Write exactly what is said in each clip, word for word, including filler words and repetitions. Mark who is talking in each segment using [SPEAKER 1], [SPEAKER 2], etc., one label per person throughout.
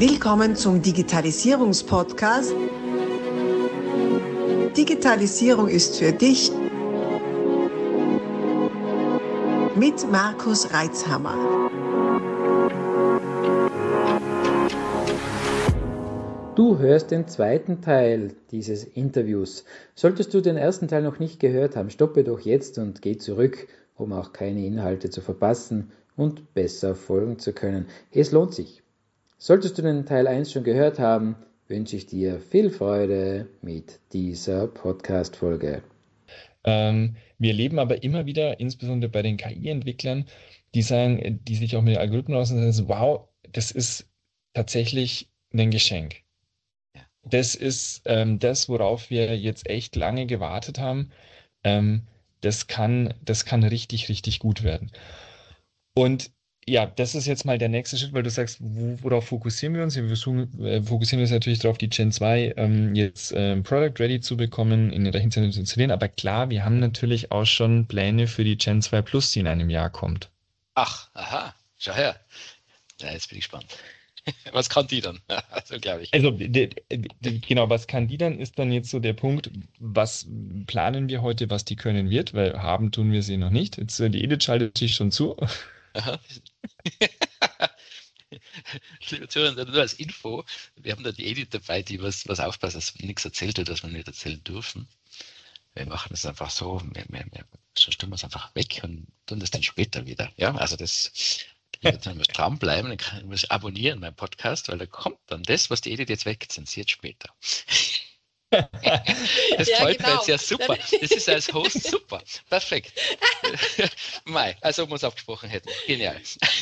[SPEAKER 1] Willkommen zum Digitalisierungspodcast. Digitalisierung ist für dich mit Markus Reitzhammer.
[SPEAKER 2] Du hörst den zweiten Teil dieses Interviews. Solltest du den ersten Teil noch nicht gehört haben, stoppe doch jetzt und geh zurück, um auch keine Inhalte zu verpassen und besser folgen zu können. Es lohnt sich. Solltest du den Teil eins schon gehört haben, wünsche ich dir viel Freude mit dieser Podcast-Folge.
[SPEAKER 3] Ähm, wir erleben aber immer wieder, insbesondere bei den K I-Entwicklern, die sagen, die sich auch mit Algorithmen auseinandersetzen, wow, das ist tatsächlich ein Geschenk. Das ist ähm, das, worauf wir jetzt echt lange gewartet haben. Ähm, das kann, das kann richtig, richtig gut werden. Und ja, das ist jetzt mal der nächste Schritt, weil du sagst, wo, worauf fokussieren wir uns? Wir versuchen, äh, fokussieren uns natürlich darauf, die Gen zwei ähm, jetzt ähm, Product Ready zu bekommen, in den Rechenzentren zu installieren. Aber klar, wir haben natürlich auch schon Pläne für die Gen zwei Plus, die in einem Jahr kommt.
[SPEAKER 4] Ach, aha, schau her. Ja, jetzt bin ich gespannt. Was kann die dann? Also, glaube ich.
[SPEAKER 3] Also, de, de, genau, was kann die dann, ist dann jetzt so der Punkt, was planen wir heute, was die können wird, weil haben tun wir sie noch nicht. Jetzt, äh, die Edith schaltet sich schon zu.
[SPEAKER 4] Aha. Liebe Zuhörer, nur als Info, wir haben da die Edith dabei, die was, was aufpasst, dass wir nichts erzählt hat, was wir nicht erzählen dürfen. Wir machen es einfach so, wir, wir, wir, sonst tun wir es einfach weg und tun das dann später wieder. Ja, also das, jetzt muss dranbleiben, dann kann, muss ich abonnieren meinen Podcast, weil da kommt dann das, was die Edith jetzt wegzensiert später. Das
[SPEAKER 5] ja,
[SPEAKER 4] freut
[SPEAKER 5] genau.
[SPEAKER 4] mich jetzt ja super. Das ist als Host super. Perfekt. Mai, also ob wir es abgesprochen hätten. Genial.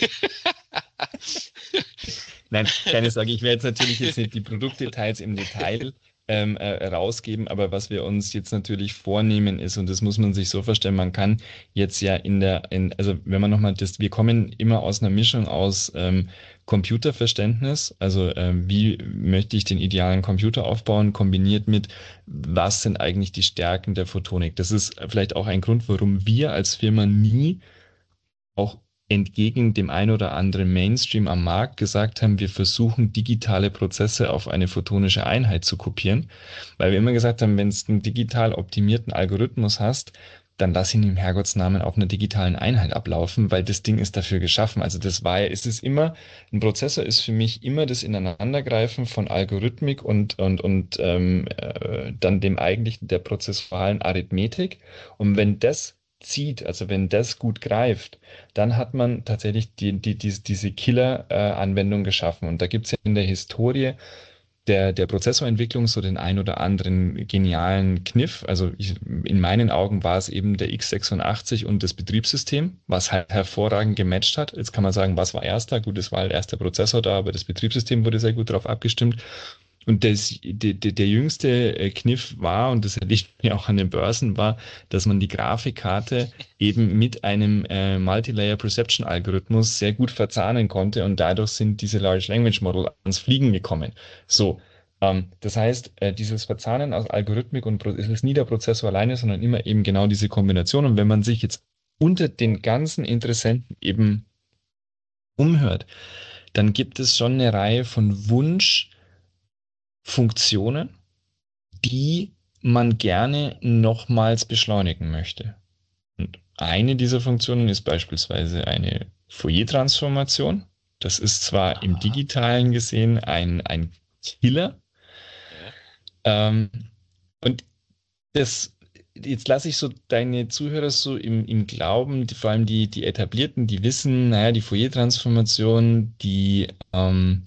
[SPEAKER 3] Nein, keine Sorge, ich werde jetzt natürlich jetzt nicht die Produktdetails im Detail ähm, äh, rausgeben, aber was wir uns jetzt natürlich vornehmen ist, und das muss man sich so vorstellen, man kann jetzt ja in der, in, also wenn man nochmal das, wir kommen immer aus einer Mischung aus ähm, Computerverständnis, also ähm, wie möchte ich den idealen Computer aufbauen, kombiniert mit, was sind eigentlich die Stärken der Photonik. Das ist vielleicht auch ein Grund, warum wir als Firma nie auch entgegen dem ein oder anderen Mainstream am Markt gesagt haben, wir versuchen digitale Prozesse auf eine photonische Einheit zu kopieren, weil wir immer gesagt haben, wenn du einen digital optimierten Algorithmus hast, dann lass ihn im Herrgottsnamen auf einer digitalen Einheit ablaufen, weil das Ding ist dafür geschaffen. Also das war ja, ist es immer, ein Prozessor ist für mich immer das Ineinandergreifen von Algorithmik und, und, und ähm, äh, dann dem eigentlichen der prozessualen Arithmetik. Und wenn das zieht, also wenn das gut greift, dann hat man tatsächlich die, die, die, diese Killer-Anwendung geschaffen. Und da gibt es ja in der Historie der, der Prozessorentwicklung so den ein oder anderen genialen Kniff. Also ich, in meinen Augen war es eben der x sechsundachtzig und das Betriebssystem, was halt hervorragend gematcht hat. Jetzt kann man sagen, was war erster? Gut, es war halt erst der Prozessor da, aber das Betriebssystem wurde sehr gut darauf abgestimmt. Und das, der, der, der jüngste Kniff war, und das erlebt man ja auch an den Börsen, war, dass man die Grafikkarte eben mit einem äh, Multilayer Perception Algorithmus sehr gut verzahnen konnte und dadurch sind diese Large Language Model ans Fliegen gekommen. So, ähm, das heißt, äh, dieses Verzahnen aus Algorithmik und Pro- es ist nie der Prozessor alleine, sondern immer eben genau diese Kombination. Und wenn man sich jetzt unter den ganzen Interessenten eben umhört, dann gibt es schon eine Reihe von Wunsch Funktionen, die man gerne nochmals beschleunigen möchte. Und eine dieser Funktionen ist beispielsweise eine Fourier-Transformation. Das ist zwar im Digitalen gesehen ein, ein Killer. Ähm, und das, jetzt lasse ich so deine Zuhörer so im, im Glauben, die, vor allem die, die Etablierten, die wissen, naja, die Fourier-Transformation, die ähm,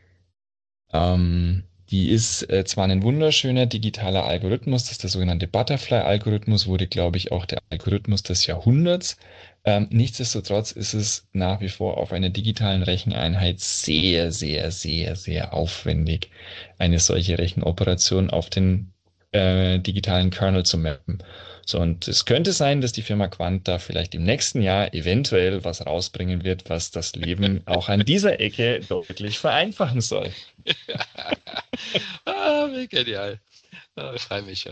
[SPEAKER 3] ähm, Die ist äh, zwar ein wunderschöner digitaler Algorithmus, das ist der sogenannte Butterfly-Algorithmus, wurde, glaube ich, auch der Algorithmus des Jahrhunderts. Ähm, nichtsdestotrotz ist es nach wie vor auf einer digitalen Recheneinheit sehr, sehr, sehr, sehr aufwendig, eine solche Rechenoperation auf den äh, digitalen Kernel zu mappen. So, und es könnte sein, dass die Firma Quant da vielleicht im nächsten Jahr eventuell was rausbringen wird, was das Leben auch an dieser Ecke deutlich vereinfachen soll.
[SPEAKER 4] Ah, wie genial. Ja, ich freue mich schon.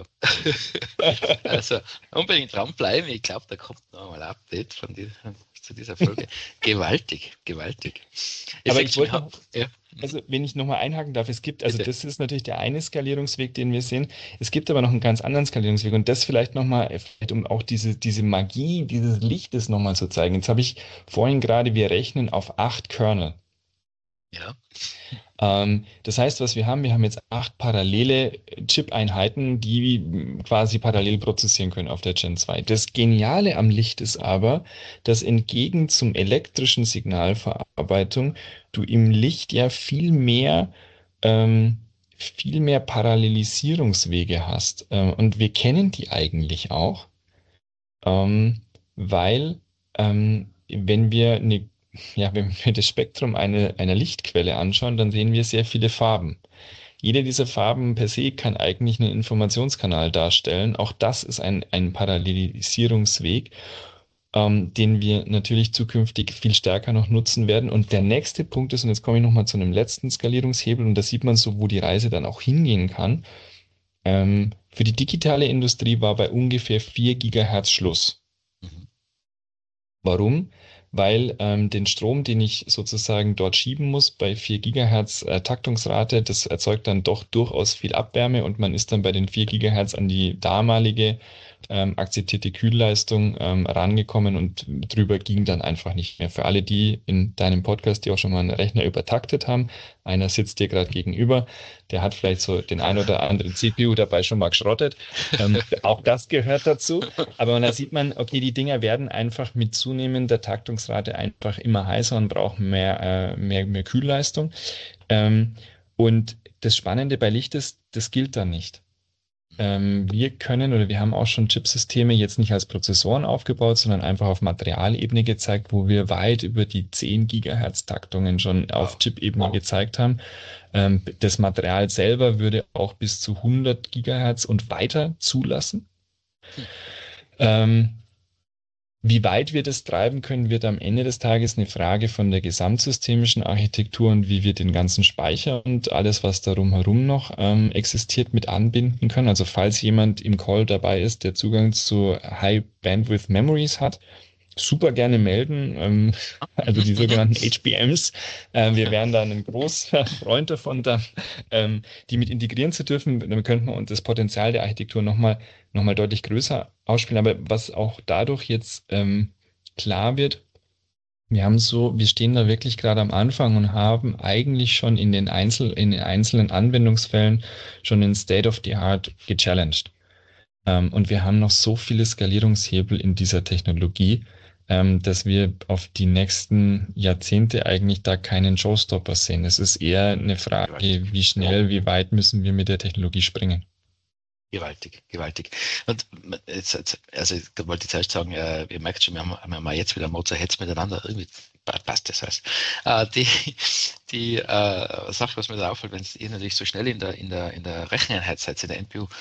[SPEAKER 4] Also unbedingt dranbleiben. Ich glaube, da kommt noch mal ein Update von die, zu dieser Folge. Gewaltig, gewaltig.
[SPEAKER 3] Aber
[SPEAKER 4] Effekt
[SPEAKER 3] ich wollte
[SPEAKER 4] schon,
[SPEAKER 3] noch,
[SPEAKER 4] ja.
[SPEAKER 3] also wenn ich nochmal einhaken darf, es gibt, also
[SPEAKER 4] Bitte.
[SPEAKER 3] das ist natürlich der eine Skalierungsweg, den wir sehen. Es gibt aber noch einen ganz anderen Skalierungsweg und das vielleicht nochmal, um auch diese, diese Magie dieses Lichtes nochmal zu zeigen. Jetzt habe ich vorhin gerade, wir rechnen auf acht Kernel.
[SPEAKER 4] Ja.
[SPEAKER 3] Ähm, das heißt, was wir haben, wir haben jetzt acht parallele Chip-Einheiten, die quasi parallel prozessieren können auf der Gen zwei. Das Geniale am Licht ist aber, dass entgegen zum elektrischen Signalverarbeitung du im Licht ja viel mehr, ähm, viel mehr Parallelisierungswege hast. Ähm, und wir kennen die eigentlich auch, ähm, weil ähm, wenn wir eine ja, wenn wir das Spektrum eine, einer Lichtquelle anschauen, dann sehen wir sehr viele Farben. Jede dieser Farben per se kann eigentlich einen Informationskanal darstellen. Auch das ist ein, ein Parallelisierungsweg, ähm, den wir natürlich zukünftig viel stärker noch nutzen werden. Und der nächste Punkt ist, und jetzt komme ich nochmal zu einem letzten Skalierungshebel, und da sieht man so, wo die Reise dann auch hingehen kann. Ähm, für die digitale Industrie war bei ungefähr vier Gigahertz Schluss.
[SPEAKER 4] Mhm.
[SPEAKER 3] Warum? Weil ähm, den Strom, den ich sozusagen dort schieben muss, bei vier Gigahertz äh, Taktungsrate, das erzeugt dann doch durchaus viel Abwärme und man ist dann bei den vier Gigahertz an die damalige ähm, akzeptierte Kühlleistung ähm, rangekommen und drüber ging dann einfach nicht mehr. Für alle, die in deinem Podcast, die auch schon mal einen Rechner übertaktet haben, einer sitzt dir gerade gegenüber, der hat vielleicht so den ein oder anderen C P U dabei schon mal geschrottet. Ähm, auch das gehört dazu. Aber da sieht man, okay, die Dinger werden einfach mit zunehmender Taktungsrate einfach immer heißer und brauchen mehr, äh, mehr, mehr Kühlleistung. Ähm, und das Spannende bei Licht ist, das gilt dann nicht. Ähm, wir können oder wir haben auch schon Chipsysteme jetzt nicht als Prozessoren aufgebaut, sondern einfach auf Materialebene gezeigt, wo wir weit über die zehn Gigahertz Taktungen schon auf Chip-Ebene gezeigt haben. Ähm, das Material selber würde auch bis zu hundert Gigahertz und weiter zulassen.
[SPEAKER 4] Hm.
[SPEAKER 3] Ähm, wie weit wir das treiben können, wird am Ende des Tages eine Frage von der gesamtsystemischen Architektur und wie wir den ganzen Speicher und alles, was darum herum noch ähm, existiert, mit anbinden können. Also falls jemand im Call dabei ist, der Zugang zu High Bandwidth Memories hat, super gerne melden, ähm, also die sogenannten H B Ms. Äh, wir wären da ein großer Freund davon, da, ähm, die mit integrieren zu dürfen. Dann könnte man uns das Potenzial der Architektur nochmal noch mal deutlich größer ausspielen. Aber was auch dadurch jetzt ähm, klar wird, wir haben so, wir stehen da wirklich gerade am Anfang und haben eigentlich schon in den, Einzel, in den einzelnen Anwendungsfällen schon den State of the Art gechallenged. Ähm, und wir haben noch so viele Skalierungshebel in dieser Technologie, ähm, dass wir auf die nächsten Jahrzehnte eigentlich da keinen Showstopper sehen. Es ist eher eine Frage, wie schnell, wie weit müssen wir mit der Technologie springen.
[SPEAKER 4] Gewaltig, gewaltig. Und jetzt, jetzt also ich wollte jetzt erst sagen, äh, ihr merkt schon, wir haben, wir haben jetzt wieder Mozart Hetz miteinander, irgendwie passt das heißt. Äh, die die äh, Sache, was mir da auffällt, wenn ihr natürlich so schnell in der, in der, in der Recheneinheit seid, in der N P U,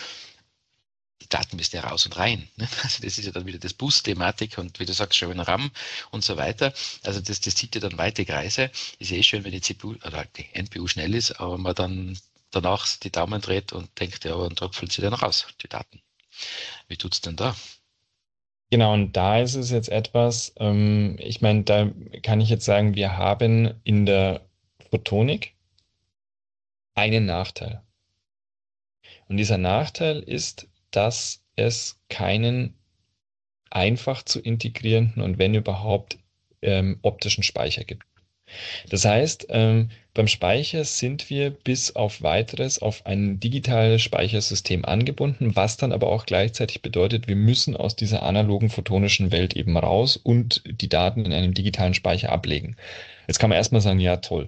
[SPEAKER 4] die Daten müssen ja raus und rein. Ne? Also das ist ja dann wieder das Bus-Thematik und wie du sagst, schön RAM und so weiter. Also das, das zieht ja dann weite Kreise. Ist eh schön, wenn die C P U oder die N P U schnell ist, aber man dann danach die Daumen dreht und denkt, ja, und tröpfelt sie dann raus, die Daten. Wie tut's denn da?
[SPEAKER 3] Genau, und da ist es jetzt etwas, ähm, ich meine, da kann ich jetzt sagen, wir haben in der Photonik einen Nachteil. Und dieser Nachteil ist, dass es keinen einfach zu integrierenden und wenn überhaupt ähm, optischen Speicher gibt. Das heißt, ähm, beim Speicher sind wir bis auf weiteres auf ein digitales Speichersystem angebunden, was dann aber auch gleichzeitig bedeutet, wir müssen aus dieser analogen photonischen Welt eben raus und die Daten in einem digitalen Speicher ablegen. Jetzt kann man erstmal sagen, ja toll.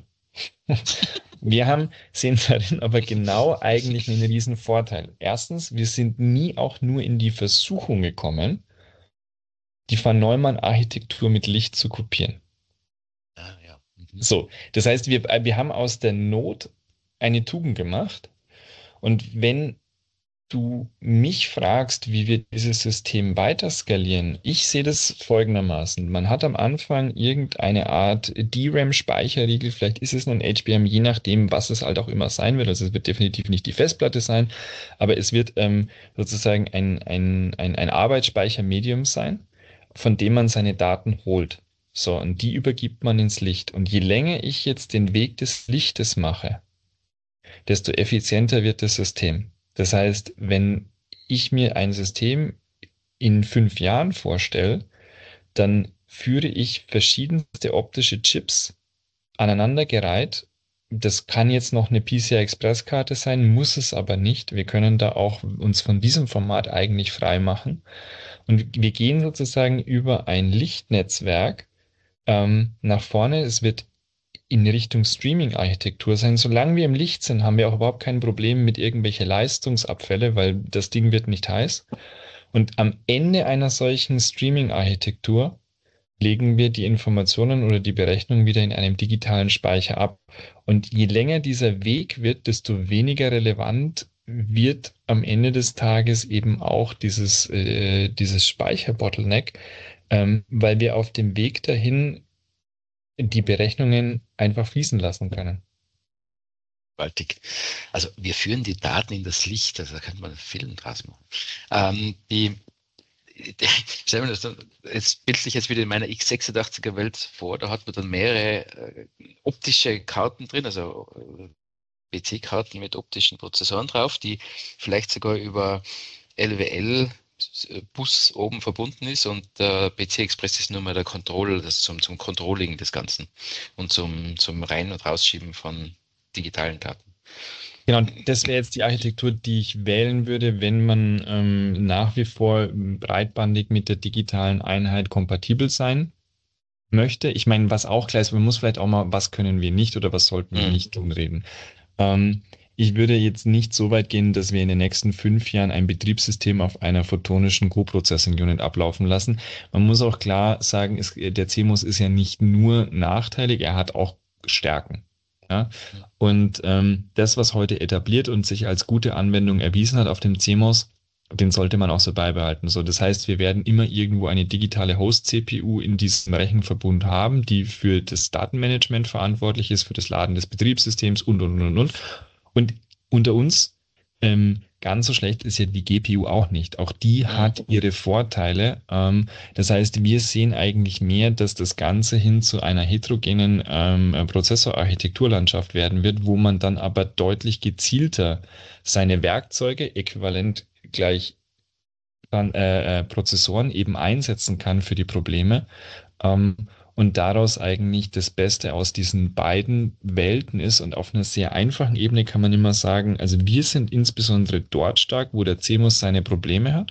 [SPEAKER 3] Wir haben, sehen darin aber genau eigentlich einen riesen Vorteil. Erstens, wir sind nie auch nur in die Versuchung gekommen, die Van Neumann-Architektur mit Licht zu kopieren.
[SPEAKER 4] Ah, ja. Mhm.
[SPEAKER 3] So, das heißt, wir, wir haben aus der Not eine Tugend gemacht. Und wenn du mich fragst, wie wir dieses System weiter skalieren, ich sehe das folgendermaßen. Man hat am Anfang irgendeine Art D RAM-Speicherriegel, vielleicht ist es ein H B M, je nachdem, was es halt auch immer sein wird. Also es wird definitiv nicht die Festplatte sein, aber es wird ähm, sozusagen ein, ein, ein, ein Arbeitsspeichermedium sein, von dem man seine Daten holt. So, und die übergibt man ins Licht. Und je länger ich jetzt den Weg des Lichtes mache, desto effizienter wird das System. Das heißt, wenn ich mir ein System in fünf Jahren vorstelle, dann führe ich verschiedenste optische Chips aneinandergereiht. Das kann jetzt noch eine P C I-Express-Karte sein, muss es aber nicht. Wir können da auch uns von diesem Format eigentlich frei machen. Und wir gehen sozusagen über ein Lichtnetzwerk ähm, nach vorne. Es wird in Richtung Streaming-Architektur sein. Solange wir im Licht sind, haben wir auch überhaupt kein Problem mit irgendwelche Leistungsabfälle, weil das Ding wird nicht heiß. Und am Ende einer solchen Streaming-Architektur legen wir die Informationen oder die Berechnung wieder in einem digitalen Speicher ab. Und je länger dieser Weg wird, desto weniger relevant wird am Ende des Tages eben auch dieses, äh, dieses Speicher-Bottleneck, ähm, weil wir auf dem Weg dahin die Berechnungen einfach fließen lassen können.
[SPEAKER 4] Gewaltig. Also wir führen die Daten in das Licht, also da könnte man einen Film draus machen. Ähm, die, die, stell mir das dann, jetzt bilde ich jetzt wieder in meiner x sechsundachtziger Welt vor, da hat man dann mehrere äh, optische Karten drin, also äh, P C-Karten mit optischen Prozessoren drauf, die vielleicht sogar über L W L Bus oben verbunden ist und der P C Express ist nur mal der Control, das zum, zum Controlling des Ganzen und zum, zum Rein- und Rausschieben von digitalen Daten.
[SPEAKER 3] Genau, das wäre jetzt die Architektur, die ich wählen würde, wenn man ähm, nach wie vor breitbandig mit der digitalen Einheit kompatibel sein möchte. Ich meine, was auch klar ist, man muss vielleicht auch mal, was können wir nicht oder was sollten wir
[SPEAKER 4] Mhm.
[SPEAKER 3] nicht tun, reden. Ähm, Ich würde jetzt nicht so weit gehen, dass wir in den nächsten fünf Jahren ein Betriebssystem auf einer photonischen Co-Processing-Unit ablaufen lassen. Man muss auch klar sagen, es, der C M O S ist ja nicht nur nachteilig, er hat auch Stärken. Ja? Und ähm, das, was heute etabliert und sich als gute Anwendung erwiesen hat auf dem C M O S, den sollte man auch so beibehalten. So, das heißt, wir werden immer irgendwo eine digitale Host-C P U in diesem Rechenverbund haben, die für das Datenmanagement verantwortlich ist, für das Laden des Betriebssystems und, und, und, und. Und unter uns, ähm, ganz so schlecht ist ja die G P U auch nicht. Auch die hat ihre Vorteile. Ähm, das heißt, wir sehen eigentlich mehr, dass das Ganze hin zu einer heterogenen ähm, Prozessorarchitekturlandschaft werden wird, wo man dann aber deutlich gezielter seine Werkzeuge äquivalent gleich dann, äh, äh, Prozessoren eben einsetzen kann für die Probleme. Ähm, und daraus eigentlich das Beste aus diesen beiden Welten ist. Und auf einer sehr einfachen Ebene kann man immer sagen, also wir sind insbesondere dort stark, wo der C M O S seine Probleme hat.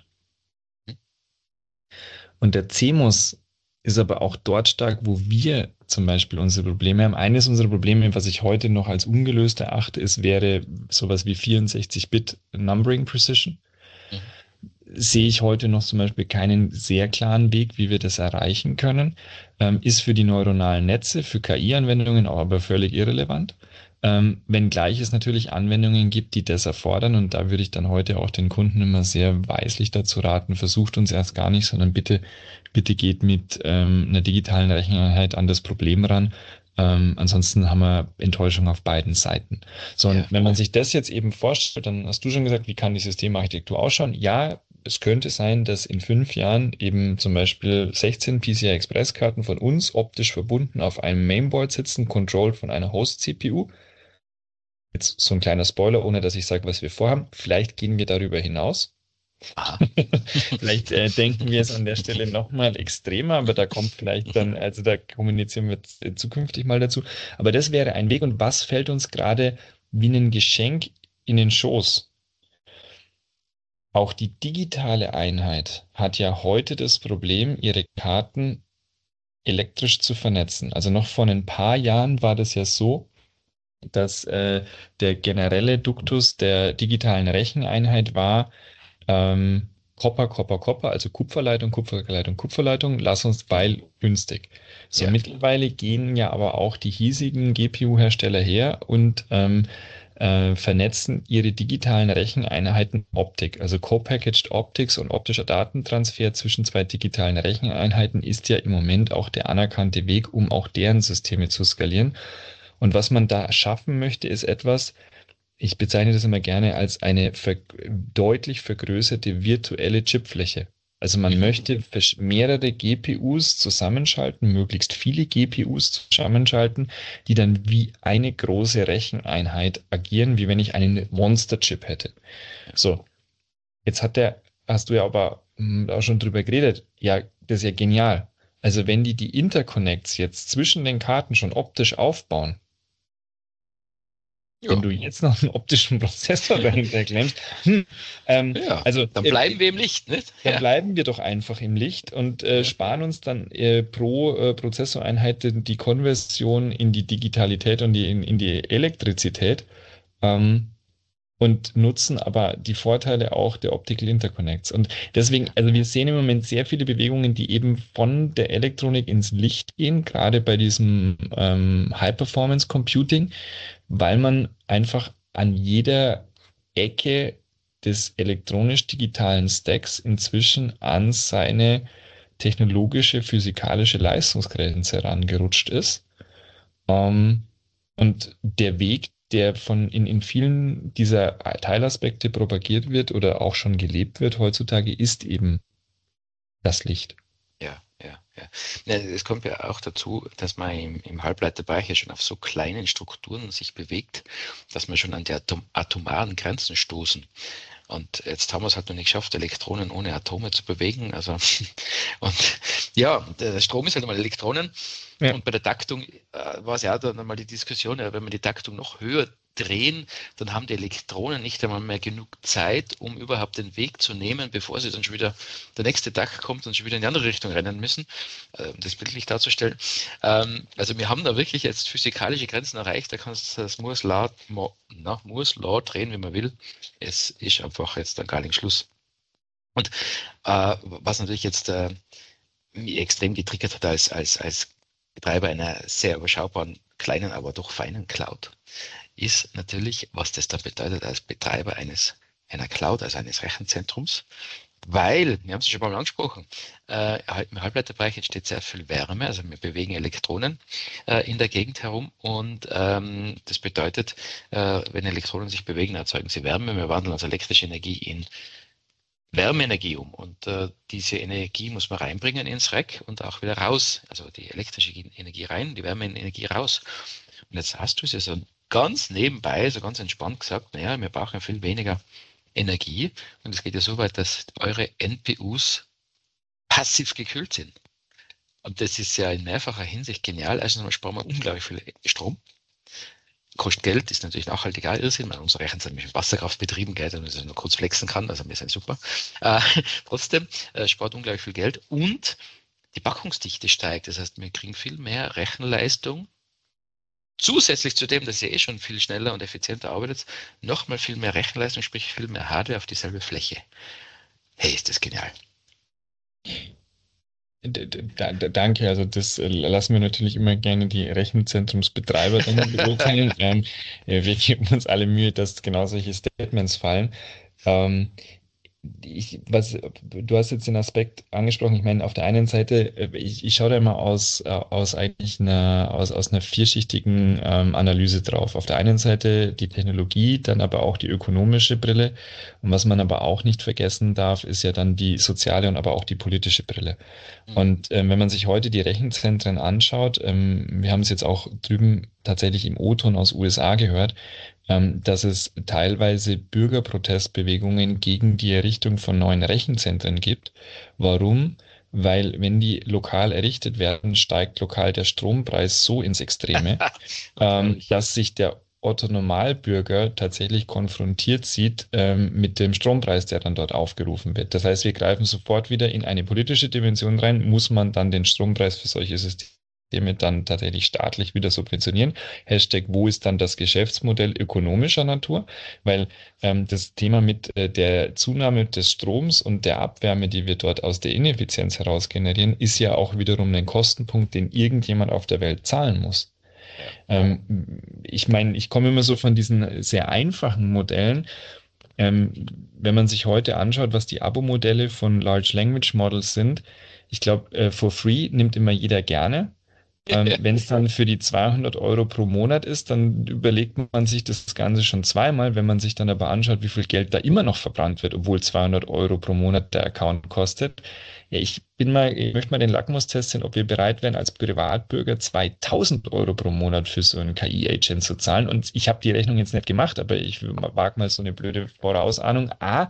[SPEAKER 3] Und der C M O S ist aber auch dort stark, wo wir zum Beispiel unsere Probleme haben. Eines unserer Probleme, was ich heute noch als ungelöst erachte, ist, wäre sowas wie vierundsechzig Bit Numbering Precision. Mhm. Sehe ich heute noch zum Beispiel keinen sehr klaren Weg, wie wir das erreichen können. Ähm, ist für die neuronalen Netze, für K I-Anwendungen aber völlig irrelevant. Ähm, wenngleich es natürlich Anwendungen gibt, die das erfordern. Und da würde ich dann heute auch den Kunden immer sehr weislich dazu raten, versucht uns erst gar nicht, sondern bitte, bitte geht mit ähm, einer digitalen Recheneinheit an das Problem ran. Ähm, ansonsten haben wir Enttäuschung auf beiden Seiten. So, und ja. Wenn man sich das jetzt eben vorstellt, dann hast du schon gesagt, wie kann die Systemarchitektur ausschauen? Ja, es könnte sein, dass in fünf Jahren eben zum Beispiel sechzehn P C I-Express-Karten von uns optisch verbunden auf einem Mainboard sitzen, controlled von einer Host-C P U. Jetzt so ein kleiner Spoiler, ohne dass ich sage, was wir vorhaben. Vielleicht gehen wir darüber hinaus. Vielleicht äh, denken wir es an der Stelle nochmal extremer, aber da kommt vielleicht dann, also da kommunizieren wir zukünftig mal dazu. Aber das wäre ein Weg. Und was fällt uns gerade wie ein Geschenk in den Schoß? Auch die digitale Einheit hat ja heute das Problem, ihre Karten elektrisch zu vernetzen. Also noch vor ein paar Jahren war das ja so, dass äh, der generelle Duktus der digitalen Recheneinheit war, ähm, Copper, Copper, Copper, also Kupferleitung, Kupferleitung, Kupferleitung, lass uns weil günstig. So, ja. Mittlerweile gehen ja aber auch die hiesigen G P U-Hersteller her und ähm, äh, vernetzen ihre digitalen Recheneinheiten Optik. Also Co-Packaged Optics und optischer Datentransfer zwischen zwei digitalen Recheneinheiten ist ja im Moment auch der anerkannte Weg, um auch deren Systeme zu skalieren. Und was man da schaffen möchte, ist etwas, ich bezeichne das immer gerne als eine ver deutlich vergrößerte virtuelle Chipfläche. Also man möchte mehrere G P Us zusammenschalten, möglichst viele G P Us zusammenschalten, die dann wie eine große Recheneinheit agieren, wie wenn ich einen Monster-Chip hätte. So, jetzt hat der, hast du ja aber hm, auch schon drüber geredet. Ja, das ist ja genial. Also wenn die die Interconnects jetzt zwischen den Karten schon optisch aufbauen,
[SPEAKER 4] Ja.
[SPEAKER 3] wenn du jetzt noch einen optischen Prozessor dahinter klemmst, hm, ähm,
[SPEAKER 4] Ja,
[SPEAKER 3] also
[SPEAKER 4] dann
[SPEAKER 3] äh,
[SPEAKER 4] bleiben wir im Licht, nicht?
[SPEAKER 3] dann
[SPEAKER 4] Ja.
[SPEAKER 3] bleiben wir doch einfach im Licht und äh, sparen uns dann äh, pro äh, Prozessoreinheit die die Konversion in die Digitalität und die, in, in die Elektrizität ähm, und nutzen aber die Vorteile auch der Optical Interconnects. Und deswegen, also wir sehen im Moment sehr viele Bewegungen, die eben von der Elektronik ins Licht gehen, gerade bei diesem ähm, High-Performance Computing, weil man einfach an jeder Ecke des elektronisch-digitalen Stacks inzwischen an seine technologische, physikalische Leistungsgrenze herangerutscht ist. Ähm, und der Weg, der von in, in vielen dieser Teilaspekte propagiert wird oder auch schon gelebt wird heutzutage, ist eben das Licht.
[SPEAKER 4] Ja, ja, ja. Ja, es kommt ja auch dazu, dass man im, im Halbleiterbereich ja schon auf so kleinen Strukturen sich bewegt, dass wir schon an die Atom atomaren Grenzen stoßen. Und jetzt haben wir es halt noch nicht geschafft, Elektronen ohne Atome zu bewegen. Also und ja, der Strom ist halt einmal Elektronen.
[SPEAKER 3] Ja.
[SPEAKER 4] Und bei der Taktung äh, war es ja auch dann einmal die Diskussion, ja, wenn wir die Taktung noch höher drehen, dann haben die Elektronen nicht einmal mehr genug Zeit, um überhaupt den Weg zu nehmen, bevor sie dann schon wieder der nächste Tag kommt und schon wieder in die andere Richtung rennen müssen, äh, um das bildlich darzustellen. Ähm, also wir haben da wirklich jetzt physikalische Grenzen erreicht, da kannst du das Moore's Law, na, Moore's Law drehen, wie man will. Es ist einfach jetzt dann gar nicht Schluss. Und äh, was natürlich jetzt äh, mich extrem getriggert hat als, als, als Betreiber einer sehr überschaubaren, kleinen, aber doch feinen Cloud, ist natürlich, was das dann bedeutet als Betreiber eines einer Cloud, also eines Rechenzentrums, weil, wir haben es schon mal angesprochen, äh, im Halbleiterbereich entsteht sehr viel Wärme, also wir bewegen Elektronen äh, in der Gegend herum und ähm, das bedeutet, äh, wenn Elektronen sich bewegen, erzeugen sie Wärme, wir wandeln also elektrische Energie in Wärmeenergie um und äh, diese Energie muss man reinbringen ins Rack und auch wieder raus, also die elektrische Energie rein, die Wärmeenergie raus. Und jetzt hast du es ja so ganz nebenbei, so ganz entspannt gesagt, naja, wir brauchen viel weniger Energie und es geht ja so weit, dass eure N P Us passiv gekühlt sind. Und das ist ja in mehrfacher Hinsicht genial. Also wir sparen wir unglaublich viel Strom. Kostet Geld, ist natürlich nachhaltiger Irrsinn, weil unsere Rechner sind mit Wasserkraft betrieben, Geld, damit ich nur kurz flexen kann, also wir sind super. Äh, trotzdem äh, spart unglaublich viel Geld und die Packungsdichte steigt. Das heißt, wir kriegen viel mehr Rechenleistung. Zusätzlich zu dem, dass ihr eh schon viel schneller und effizienter arbeitet, nochmal viel mehr Rechenleistung, sprich viel mehr Hardware auf dieselbe Fläche. Hey, ist das genial.
[SPEAKER 3] D- d- da- da- Danke, also das äh, lassen wir natürlich immer gerne die Rechenzentrumsbetreiber dann beurteilen. ähm, äh, wir geben uns alle Mühe, dass genau solche Statements fallen. Ähm, ich, was, du hast jetzt den Aspekt angesprochen, ich meine, auf der einen Seite, äh, ich, ich schaue da immer aus, äh, aus eigentlich einer, aus, aus einer vierschichtigen ähm, Analyse drauf. Auf der einen Seite die Technologie, dann aber auch die ökonomische Brille. Und was man aber auch nicht vergessen darf, ist ja dann die soziale und aber auch die politische Brille. Und ähm, wenn man sich heute die Rechenzentren anschaut, ähm, wir haben es jetzt auch drüben tatsächlich im O-Ton aus U S A gehört, ähm, dass es teilweise Bürgerprotestbewegungen gegen die Errichtung von neuen Rechenzentren gibt. Warum? Weil wenn die lokal errichtet werden, steigt lokal der Strompreis so ins Extreme, ähm, dass sich der Otto-Normalbürger tatsächlich konfrontiert sieht ähm, mit dem Strompreis, der dann dort aufgerufen wird. Das heißt, wir greifen sofort wieder in eine politische Dimension rein. Muss man dann den Strompreis für solche Systeme dann tatsächlich staatlich wieder subventionieren? Hashtag, wo ist dann das Geschäftsmodell ökonomischer Natur? Weil ähm, das Thema mit äh, der Zunahme des Stroms und der Abwärme, die wir dort aus der Ineffizienz heraus generieren, ist ja auch wiederum ein Kostenpunkt, den irgendjemand auf der Welt zahlen muss. Ähm, ich meine, ich komme immer so von diesen sehr einfachen Modellen. Ähm, wenn man sich heute anschaut, was die Abo-Modelle von Large Language Models sind, ich glaube, äh, for free nimmt immer jeder gerne. Ähm, wenn es dann für die zweihundert Euro pro Monat ist, dann überlegt man sich das Ganze schon zweimal. Wenn man sich dann aber anschaut, wie viel Geld da immer noch verbrannt wird, obwohl zweihundert Euro pro Monat der Account kostet. Ja, ich bin mal, ich möchte mal den Lackmustest sehen, ob wir bereit wären, als Privatbürger zweitausend Euro pro Monat für so einen K I-Agent zu zahlen. Und ich habe die Rechnung jetzt nicht gemacht, aber ich wage mal so eine blöde Vorausahnung. A,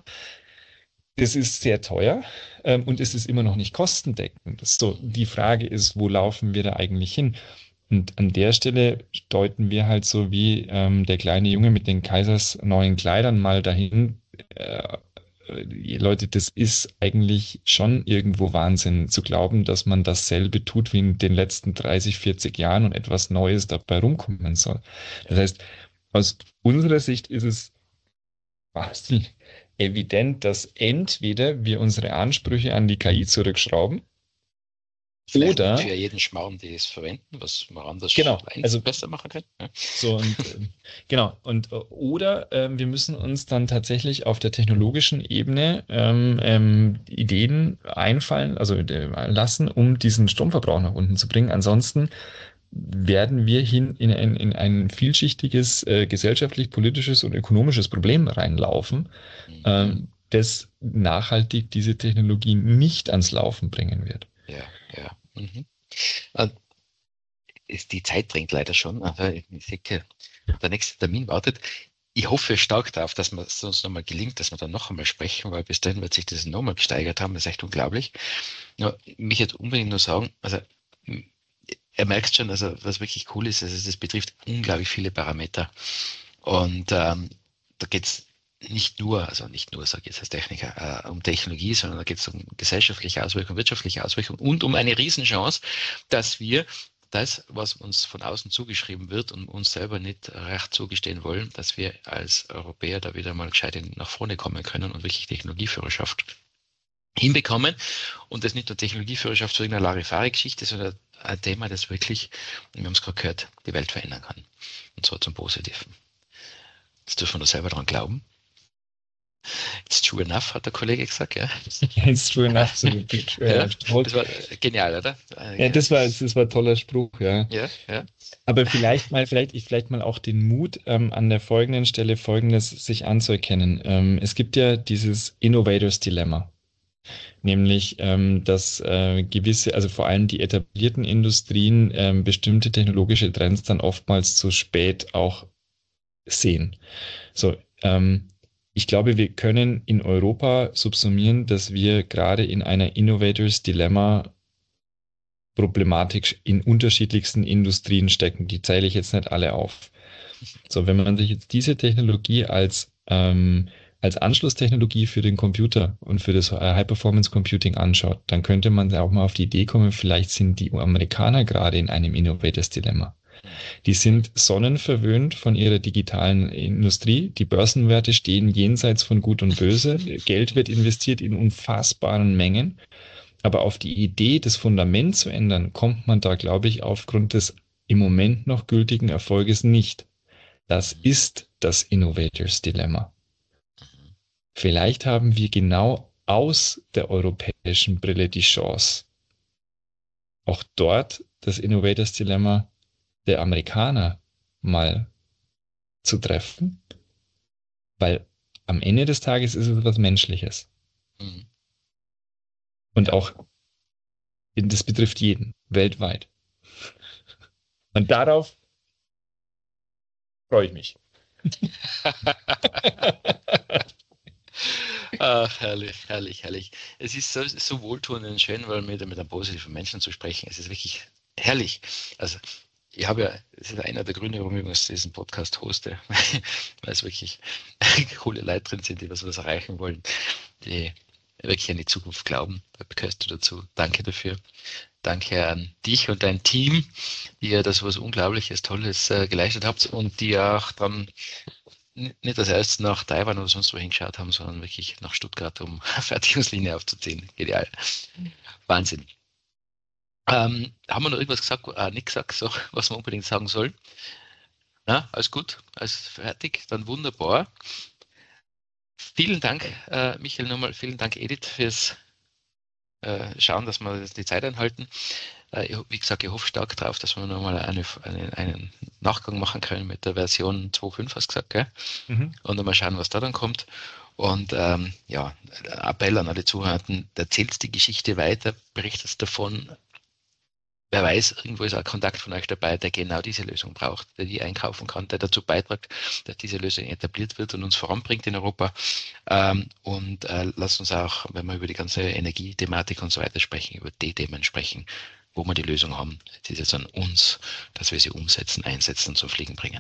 [SPEAKER 3] das ist sehr teuer, ähm, und es ist immer noch nicht kostendeckend. So, die Frage ist, wo laufen wir da eigentlich hin? Und an der Stelle deuten wir halt so wie ähm, der kleine Junge mit den Kaisers neuen Kleidern mal dahin. Äh, äh, Leute, das ist eigentlich schon irgendwo Wahnsinn zu glauben, dass man dasselbe tut wie in den letzten dreißig, vierzig Jahren und etwas Neues dabei rumkommen soll. Das heißt, aus unserer Sicht ist es quasi evident, dass entweder wir unsere Ansprüche an die K I zurückschrauben
[SPEAKER 4] Vielleicht
[SPEAKER 3] oder
[SPEAKER 4] nicht für jeden Schmarrn, die es verwenden, was man anders
[SPEAKER 3] genau, also
[SPEAKER 4] besser machen kann. Ja.
[SPEAKER 3] so und ähm, genau und äh, oder ähm, wir müssen uns dann tatsächlich auf der technologischen Ebene ähm, ähm, Ideen einfallen, also äh, lassen, um diesen Stromverbrauch nach unten zu bringen. Ansonsten werden wir hin in ein, in ein vielschichtiges äh, gesellschaftlich, politisches und ökonomisches Problem reinlaufen,
[SPEAKER 4] Mhm.
[SPEAKER 3] ähm, das nachhaltig diese Technologie nicht ans Laufen bringen wird.
[SPEAKER 4] Ja, ja. Mhm. Und ist, die Zeit drängt leider schon, aber ich denke, der nächste Termin wartet. Ich hoffe stark darauf, dass man es uns nochmal gelingt, dass wir dann noch einmal sprechen, weil bis dahin wird sich das nochmal gesteigert haben. Das ist echt unglaublich. Ja, mich jetzt unbedingt nur sagen, also er merkt schon, also was wirklich cool ist, also es betrifft unglaublich viele Parameter. Und ähm, da geht es nicht nur, also nicht nur, sage ich jetzt als Techniker, äh, um Technologie, sondern da geht es um gesellschaftliche Auswirkungen, wirtschaftliche Auswirkungen und um eine Riesenchance, dass wir das, was uns von außen zugeschrieben wird und uns selber nicht recht zugestehen wollen, dass wir als Europäer da wieder mal gescheit nach vorne kommen können und wirklich Technologieführerschaft hinbekommen. Und das nicht nur Technologieführerschaft zu irgendeiner Larifari-Geschichte, sondern ein Thema, das wirklich, wir haben es gerade gehört, die Welt verändern kann. Und zwar zum Positiven. Jetzt dürfen wir nur selber daran glauben. It's true enough, hat der Kollege gesagt, ja.
[SPEAKER 3] It's true enough. So
[SPEAKER 4] ja, das war genial, oder?
[SPEAKER 3] Ja, das war, das war ein toller Spruch, ja.
[SPEAKER 4] Ja, ja.
[SPEAKER 3] Aber vielleicht mal, vielleicht, ich vielleicht mal auch den Mut, ähm, an der folgenden Stelle Folgendes sich anzuerkennen. Ähm, es gibt ja dieses Innovators Dilemma. Nämlich, ähm, dass äh, gewisse, also vor allem die etablierten Industrien, ähm, bestimmte technologische Trends dann oftmals zu spät auch sehen. So, ähm, ich glaube, wir können in Europa subsumieren, dass wir gerade in einer Innovators Dilemma Problematik in unterschiedlichsten Industrien stecken. Die zähle ich jetzt nicht alle auf. So, wenn man sich jetzt diese Technologie als ähm, als Anschlusstechnologie für den Computer und für das High-Performance Computing anschaut, dann könnte man auch mal auf die Idee kommen, vielleicht sind die Amerikaner gerade in einem Innovators Dilemma. Die sind sonnenverwöhnt von ihrer digitalen Industrie. Die Börsenwerte stehen jenseits von Gut und Böse. Geld wird investiert in unfassbaren Mengen. Aber auf die Idee, das Fundament zu ändern, kommt man da, glaube ich, aufgrund des im Moment noch gültigen Erfolges nicht. Das ist das Innovators Dilemma. Vielleicht haben wir genau aus der europäischen Brille die Chance, auch dort das Innovators Dilemma der Amerikaner mal zu treffen, weil am Ende des Tages ist es was Menschliches.
[SPEAKER 4] Mhm.
[SPEAKER 3] Und auch, das betrifft jeden, weltweit. Und darauf freue ich mich.
[SPEAKER 4] Ach, herrlich, herrlich, herrlich. Es ist so, so wohltuend und schön, weil mit, mit einem positiven Menschen zu sprechen, es ist wirklich herrlich. Also ich habe ja, das ist einer der Gründe, warum ich diesen Podcast hoste, weil es wirklich coole Leute drin sind, die was, was erreichen wollen, die wirklich an die Zukunft glauben. Da gehörst du dazu. Danke dafür. Danke an dich und dein Team, die ja das was Unglaubliches, Tolles äh, geleistet habt und die auch dann nicht als erstes nach Taiwan oder sonst wo hingeschaut haben, sondern wirklich nach Stuttgart, um Fertigungslinie aufzuziehen. Genial. Wahnsinn. Ähm, haben wir noch irgendwas gesagt, äh, nicht gesagt, so, was wir unbedingt sagen sollen? Na, alles gut, alles fertig, dann wunderbar. Vielen Dank, äh, Michael, nochmal, vielen Dank, Edith, fürs äh, Schauen, dass wir die Zeit einhalten. Äh, ich, wie gesagt, ich hoffe stark darauf, dass wir nochmal eine, eine, einen Nachgang machen können mit der Version zwei Punkt fünf, hast du gesagt, gell? Mhm. Und dann mal schauen, was da dann kommt. Und ähm, ja, Appell an alle Zuhörenden, erzählt die Geschichte weiter, berichtet davon. Wer weiß, irgendwo ist ein Kontakt von euch dabei, der genau diese Lösung braucht, der die einkaufen kann, der dazu beiträgt, dass diese Lösung etabliert wird und uns voranbringt in Europa. Ähm, und äh, lasst uns auch, wenn wir über die ganze Energiethematik und so weiter sprechen, über die Themen sprechen, wo wir die Lösung haben. Es ist jetzt an uns, dass wir sie umsetzen, einsetzen und zum Fliegen bringen.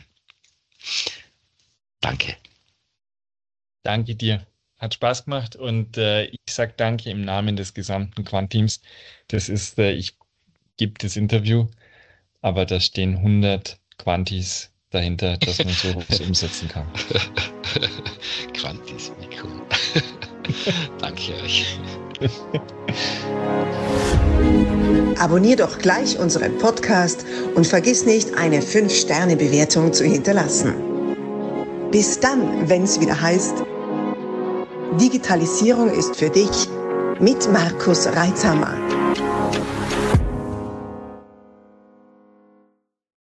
[SPEAKER 4] Danke.
[SPEAKER 3] Danke dir. Hat Spaß gemacht und äh, ich sage danke im Namen des gesamten Quant-Teams. Das ist, äh, ich gebe das Interview, aber da stehen hundert Quantis dahinter, dass man sowas umsetzen kann.
[SPEAKER 4] Quantis, wie cool. Danke euch.
[SPEAKER 1] Abonnier doch gleich unseren Podcast und vergiss nicht, eine fünf Sterne Bewertung zu hinterlassen. Bis dann, wenn es wieder heißt, Digitalisierung ist für dich mit Markus Reitzhammer.